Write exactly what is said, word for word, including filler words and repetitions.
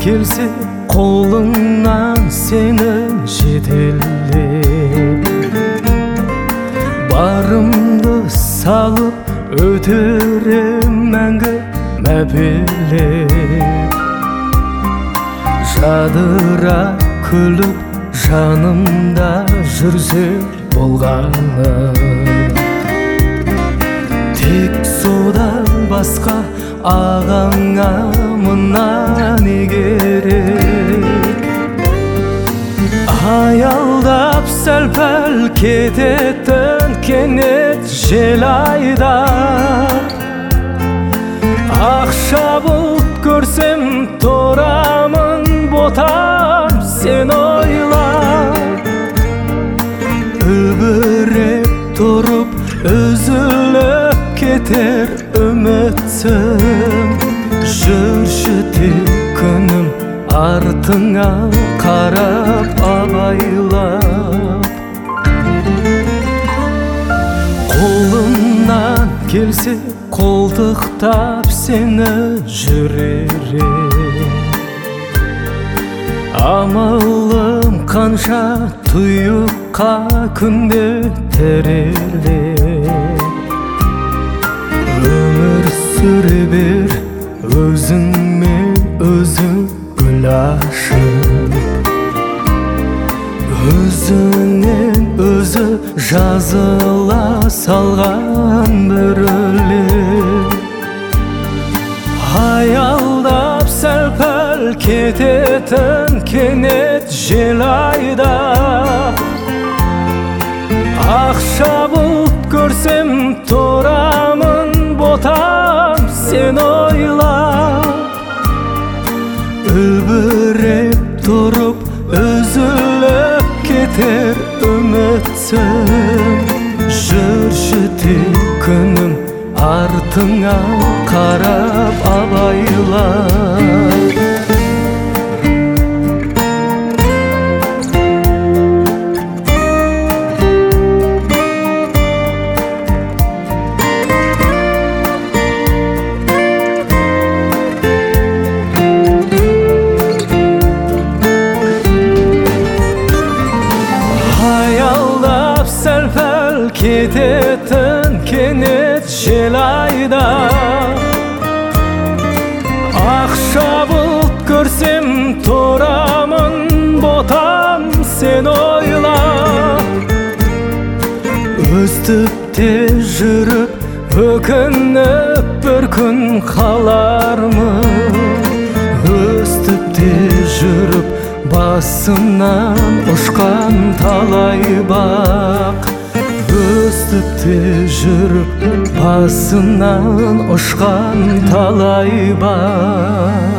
келсе қолыңнан сені жетелеп, барымды салып өтерем мәңгі мәпелеп. Жадыра күліп жанымда жүрсе болғаны, тек содан басқа ағаңа мына не керек? Аялдап сәл-пәл кететін кенет жел айдап, ақша бұлт көрсем торамын ботам сен ойлап. Үбіреп тұрып үзіліп кетер үмітсің, жүрші тек күнім артыңа қарап абайлап. Қолымнан келсе қолтықтап сені жүререм, амалым қанша тұйыққа күнде терелеп. Өмір сүре бер өзіңмен өзің гүл ашып, өзіңнен өзі жазыла салған бір өлең. Аялдап сәл-пәл кететін кенет жел айдап, ақша бұлт көрсем торамын ботам сен ойлап. Үбіреп тұрып үзіліп кетер үмітсің, жүрші тек күнім артыңа қарап абайлап. Сәл-пәл кететін кенет жел айдап, ақша бұлт көрсем торамын ботам сен ойлап. Өстіпте жүріп өкініп бір күн қалармын, өстіпте жүріп басымнан ұшқан талай бақ. Өстіпте жүріп басымнан ұшқан талай бақ.